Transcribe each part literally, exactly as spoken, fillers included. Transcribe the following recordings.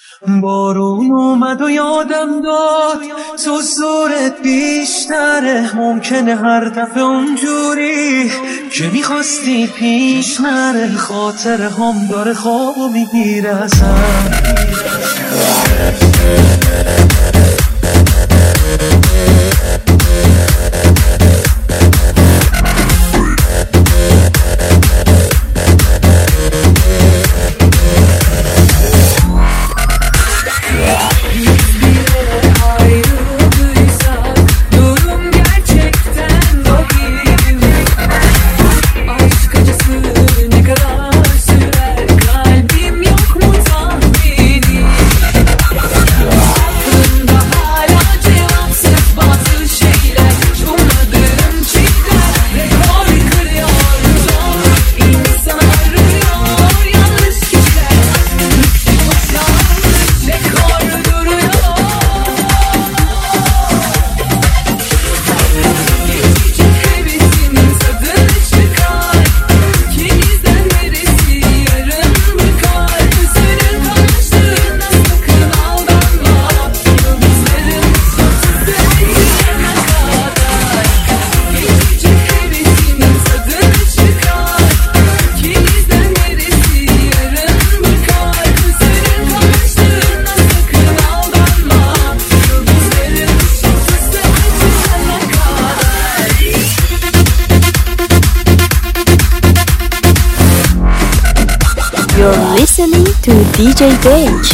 بارون اومد و یادم داد تو زورت بیشتره، ممکنه هر دفعه اونجوری که میخواستی پیش نره، خاطر هم داره خوابو میگیره ازم. You're listening to دی جی Bench.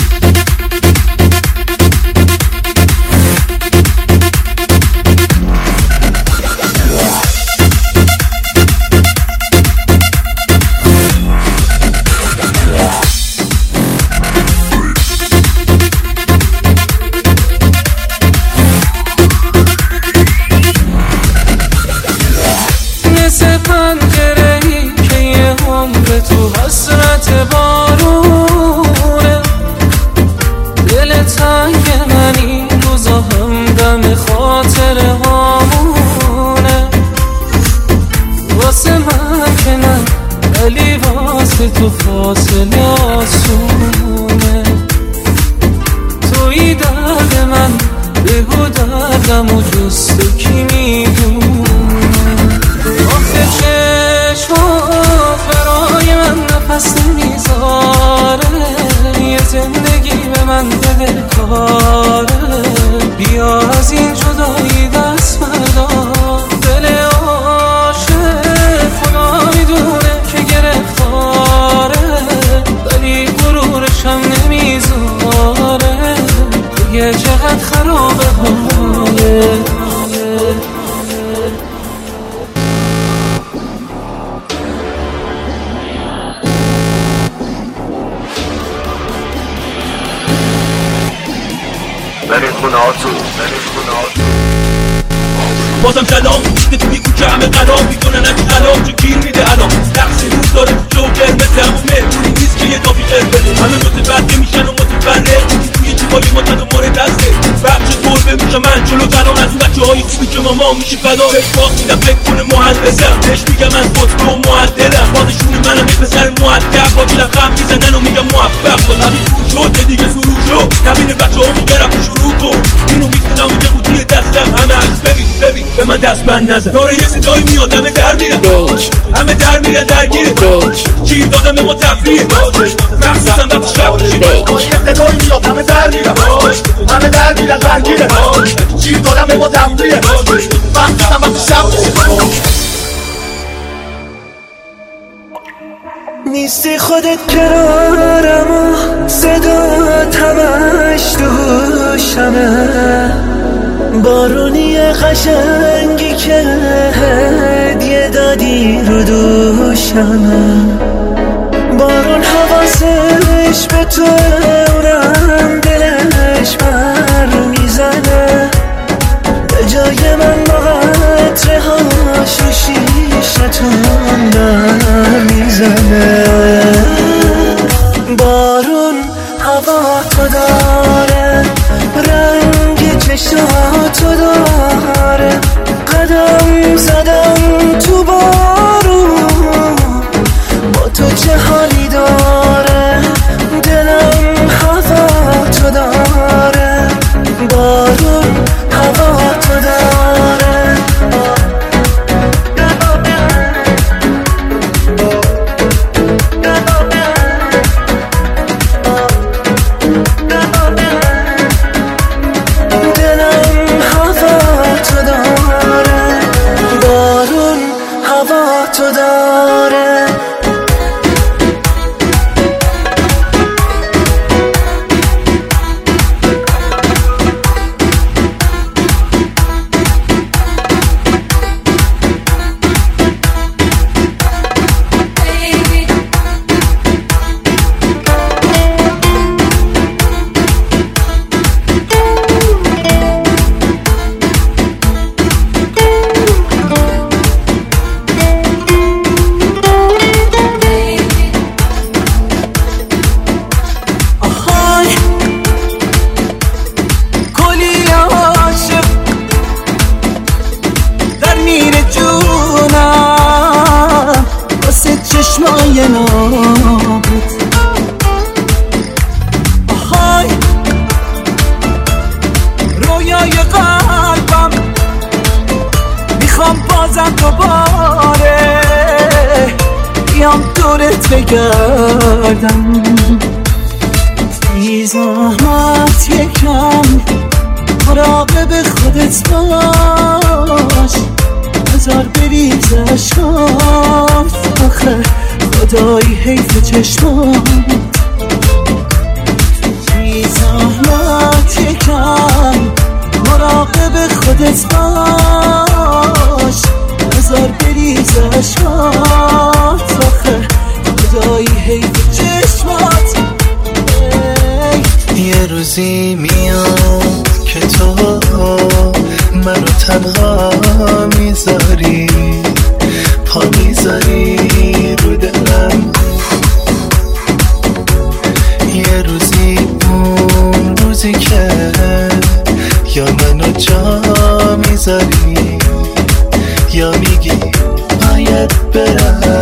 بارونه دل تنگ من این روزا همدم خاطر هامونه، واسه من که نه ولی واسه تو فاصله آسونه. توی درد من بگو دردم و جست کی میدونه. آخه چشمات برای من نفس نمیذاره، یه زندگی به من بده کاره، بیا از این جدایی دست بردار. دل عاشق خدا میدونه که گرفتاره، ولی غرورشم نمیذاره، دیگه چقدر خرابه حاله. برید خونه هاتون، برید خونه هاتون. بازم سلام میده توی کوچه همه قرار میکنن از قرار چه گیر میده الان نقصی روز داره تو جوکر مثل همونه پولی نیست که یه دافی قر بده، همه متبرده میشن و متبره توی جیبای ما تن و مورد دسته بخش گربه میشه من جلو تران از اون بچه های خوبی که ماما میشه فدا. فکر باز میدم فکر کنه مهندسم بهش میگم من خودرو معدلم، بازشون منم یه پسر معدب با جیلم خم میزنن و میگم موفق با همین پول شد دیگه سرور شد نبین بچه ها میگرم شروع کن اینو میکنم و جبوتی دستم همه عکس ببین ببین به من دست بند نزن. داره یه صدایی میاد همه در میرن همه در میرن درگیره چیر دادم به ما تفریه مخصوصا وقت شب یه صدایی میاد همه در میرن همه در میرن درگیره چیر دادم به ما تفریه مخصوصا وقت شب نیستی خودت کنارم و صدات همش تو هوشمه، بارونی قشنگی که هدیه دادی رو دوشمه، بارون حواسش به تو اونم دلش بر میزنه، به جای من با قطره هاش و شیشتون در میزنه. بارون هوا تو داره، رنگ چشاتو داره، قدم زدم تو بارون با تو چه حالی داره، دلم هوا دنبالت بگردم. بی زحمت یکم مراقب خودت باش، نظر بریز اشکات آخه خدایی حیف چشمات. بی زحمت یکم مراقب خودت باش، نظر بریز اشکات آخه خدایی حیف چشمات. یه روزی میاد که تو منو تنها میذاری، پا میذاری رو دلم. یه روزی اون روزی که یا منو جا میذاری یا میگی باید برم.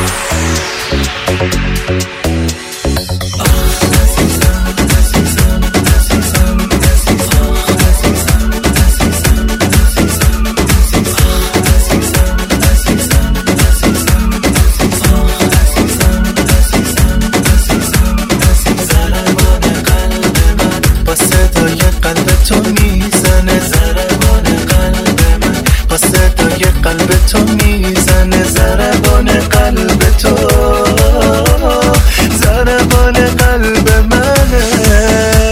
قلب تو میزنه ضربان قلب تو، ضربان قلب منه.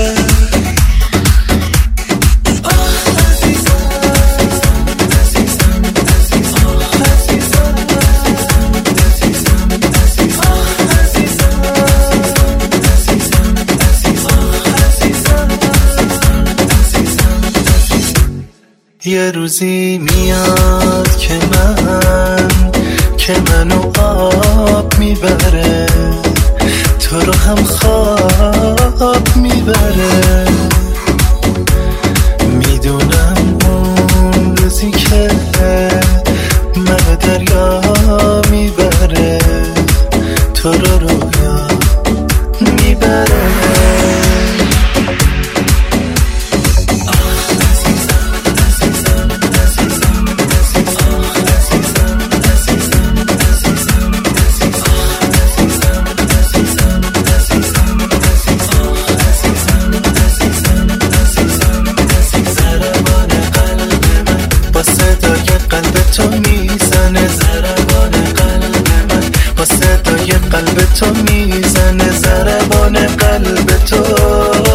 یه روزی میاد که من که منو آب میبره، تو رو هم خواب میبره. میدونم اون روزی که منو دریا میبره، تو رو رویا میبره. قلب تو میزنه ضربان قلب تو.